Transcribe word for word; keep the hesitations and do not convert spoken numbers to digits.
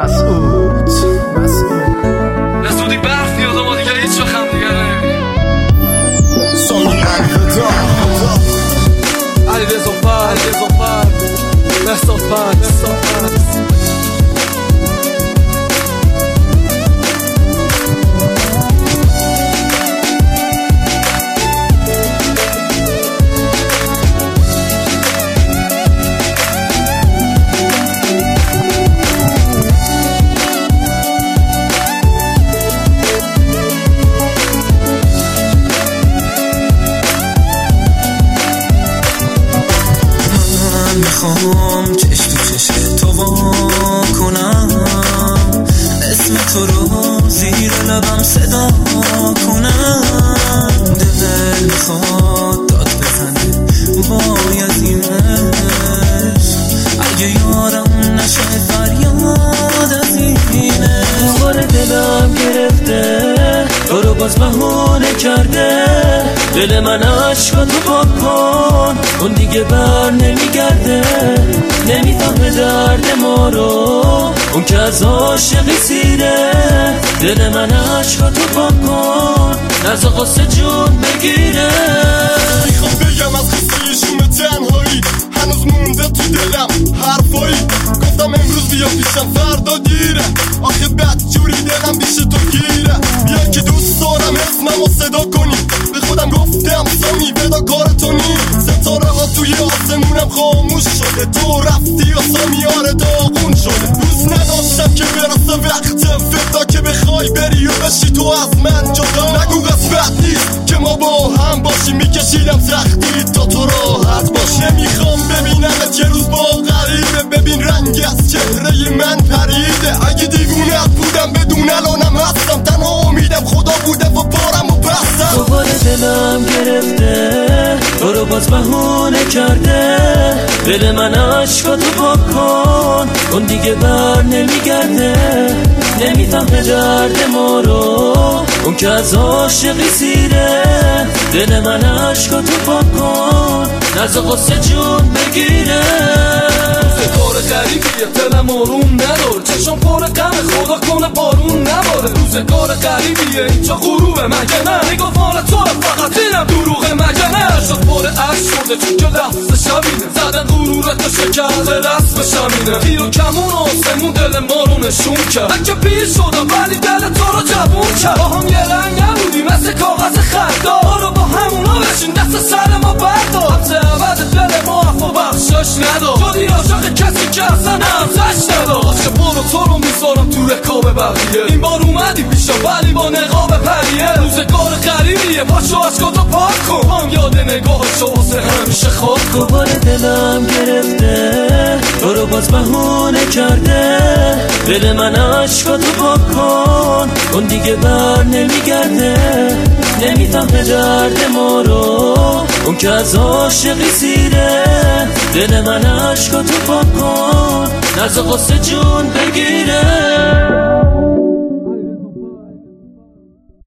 مسعود مسعود به زودی برف میاد و ما دیگه هیچ وقت هم دیگه نمیبینیم. سالون انقضا علی رضا فر علی رضا فر مهسا فر میخوام چش تو چش تو وا کنم، اسم تو رو زیر لبم صدا کنم. دل میخواد داد بزنه بایزیمش، اگه یارم نشه فریاد از اینه. دوباره دلم گرفته تو رو باز بهونه کرده، دل من عشقاتو پاک کن اون دیگه بر نمیگرده. نمیفهمه درد ما رو اون که از عاشقی سیره، دل من عشقاتو پاک کن نزا قصه جون بگیره. میخوام بگم از قصه شوم تنهایی هنوز مونده تو دلم حرفایی. گفتم امروز بیا پیشم فردا دیره، آخه بد جوری دلم پیش تو گیره. بیا که دوست دارم اسمم رو صدا کنی، به خودم گفتم سامی بدا کار تو نی. ستاره ها توی آسمونم خاموش شده، تو رفتی و سامیار داغون شده. دوست نداشتم که برسه وقتم فدا که بخوای بری و بشی تو از من جدا. نگو قسمت نیست که ما با هم باشی، میکشیدم سختی تا تو راحت باشی. نمیخوام ببینمت یه روز با غریبه، ببین رنگ از چهره من پریده. اگه دیوونت بودم بدون الانم هستم، تنها امیدم خدا بوده و پارم و بستم. دوباره دلم گرفته تو رو باز بهونه کرده، دل من عشقاتو پاک کن اون دیگه بر نمیگرده. نمیفهمه درد ما رو اون که از عاشقی سیره، دل من عشقاتو پاک کن نزا قصه جون بگیره. کار غریبیه دلم آروم نداره، چشم پر غم خدا کنه بارون نباره. روزگار غریبیه اینجا غروبه مگه نه، نگاه مال تو فقط اینم دروغه مگه نه. شد پر عشق شده چون که لحظه شبینه، زدن غرورت و شکر رسم شمینه. تیر و کمون آسمون دل ما رو نشون کرد، من که پیر شدم ولی دل تو رو جوون کرد. با هم یه رنگ نبودی مثل کاغذ خطا، برو با همونا بشین دست سر ما بردار. همسه عوض دل ما عفو بخشش ندار، شدی عاشق کسی که اصلا همزش ندار. عاشق برو تو رو میذارم تو رکاب بقیه، این بار اومدی پیشم ولی با نقاب پریه. روزگار غریبیه پاشو عشقاتو پاک کن، هم یاد نگاهشو واسه همیشه خاک کن. دوباره دلم گرفته تو رو باز بهونه کرده، دل من عشقاتو پاک کن اون دیگه بر نمیگرده. نمیفهمه درد ما رو اون که از عاشقی سیره، دل من عشقاتو پاک کن نزا قصه جون بگیره.